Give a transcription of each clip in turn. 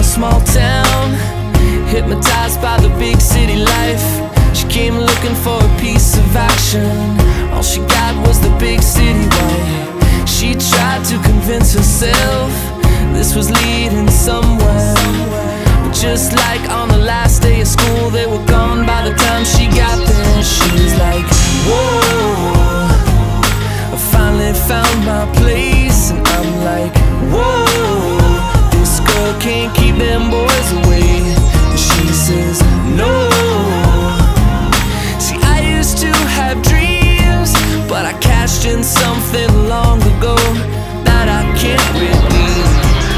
small town, hypnotized by the big city life. She came looking for a piece of action. All she got was the big city life. She tried to convince herself this was leading somewhere, but just like on the last day of school, they were gone by the time she got there. She's like, whoa, I finally found my place. And I'm like, whoa, this girl can't keep them boys away. And she says, no. See, I used to have dreams, but I cashed in something long ago that I can't redeem.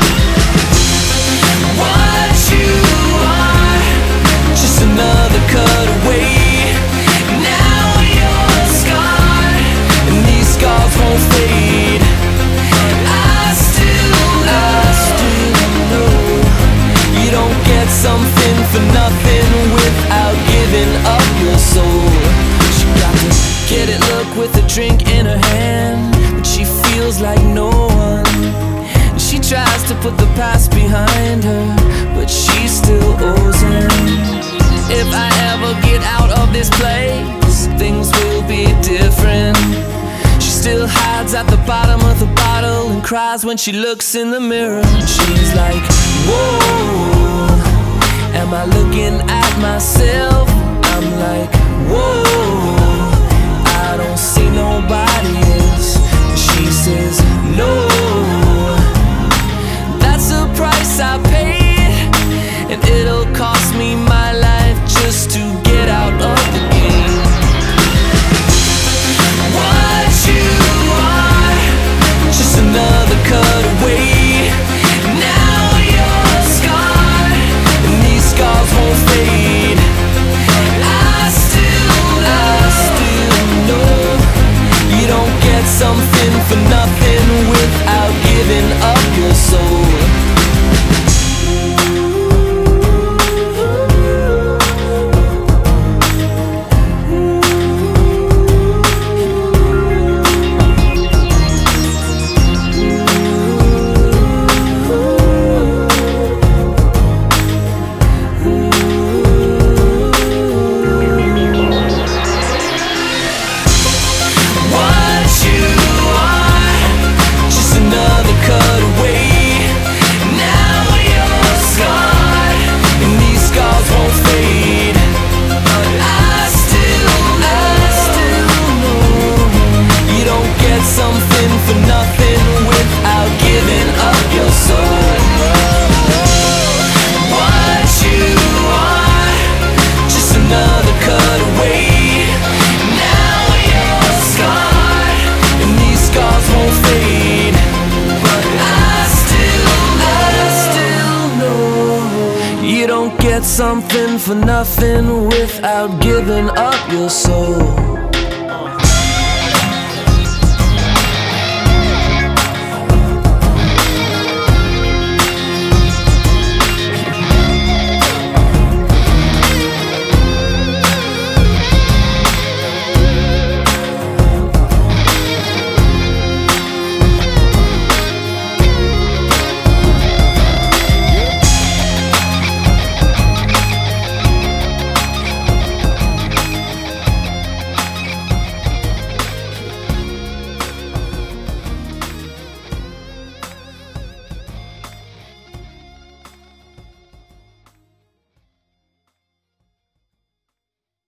What you are, just another cutaway. Now you're scarred, and these scars won't fade. I still know you don't get something for nothing without giving up your soul. She got to get it, look, with a drink in her hand, but she feels like no one. She tries to put the past behind her, but she still owes him. If I ever get out of this place, things will be different. She still hides at the bottom of the bottle and cries when she looks in the mirror. She's like, whoa, am I looking at myself? I'm like, whoa, I don't see nobody else. She says, no. That's the price I paid, and it'll cost me my life just to get out of the game. What you are, just another cutaway. Now you're scarred, and these scars won't fade. I still know you don't get something for nothing without giving up your soul. Something for nothing without giving up your soul. What you are, just another cutaway. Now you're scarred, and these scars won't fade. But I still know you don't get something for nothing without giving up your soul.